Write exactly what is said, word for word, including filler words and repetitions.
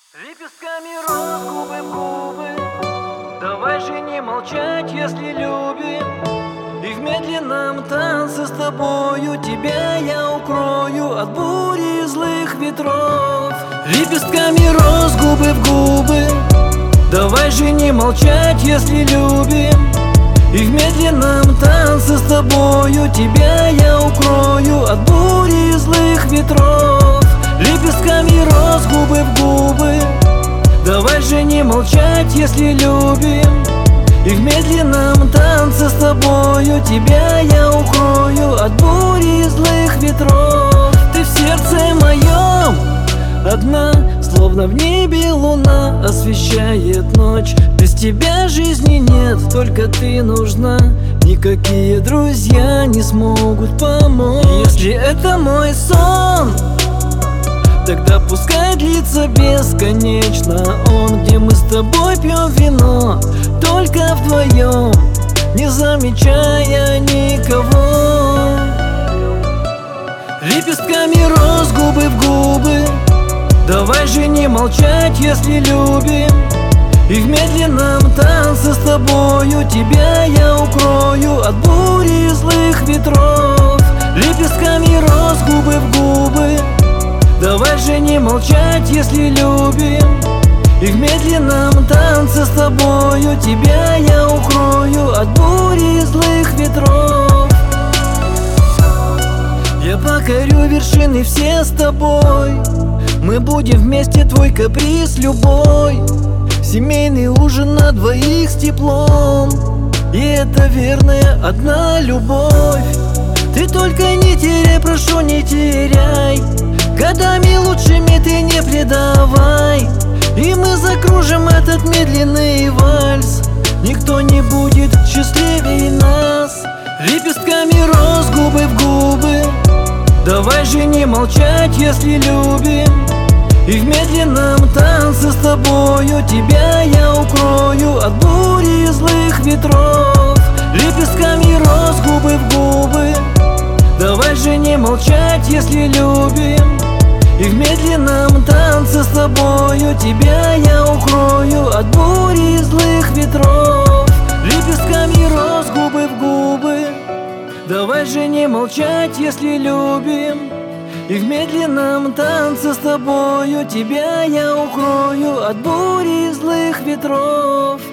Лепестками роз губы в губы. Давай же не молчать, если любим. И в медленном танце с тобою тебя я укрою от бури и злых ветров. Лепестками роз губы в губы. Давай же не молчать, если любим. И в медленном танце с тобою тебя я укрою от бури и злых ветров. Лепестками роз губы в губы. Давай же не молчать, если любим. И в медленном танце с тобою тебя я укрою от бури и злых ветров. Ты в сердце моем одна, словно в небе луна освещает ночь. Без тебя жизни нет, только ты нужна. Никакие друзья не смогут помочь. Если это мой сон, тогда пускай длится бесконечно он, где мы с тобой пьем вино, только вдвоем, не замечая никого. Лепестками роз губы в губы. Давай же не молчать, если любим. И в медленном танце с тобою тебя я укрою от бури и злых ветров. Лепестками роз губы в губы. Давай же не молчать, если любим. И в медленном танце с тобою тебя я укрою от бури и злых ветров. Я покорю вершины все с тобой. Мы будем вместе, твой каприз любой. Семейный ужин на двоих с теплом. И это верная одна любовь. Ты только не теряй, прошу, не теряй. Годами лучшими ты не предавай. И мы закружим этот медленный вальс. Никто не будет счастливее нас. Лепестками роз губы в губы. Давай же не молчать, если любим. И в медленном танце с тобою тебя я укрою от бури и злых ветров. Лепестками роз губы в губы. Давай же не молчать, если любим. И в медленном танце с тобою тебя я укрою от бури и злых ветров. Лепестками роз губы в губы. Давай же не молчать, если любим. И в медленном танце с тобою тебя я укрою от бури и злых ветров.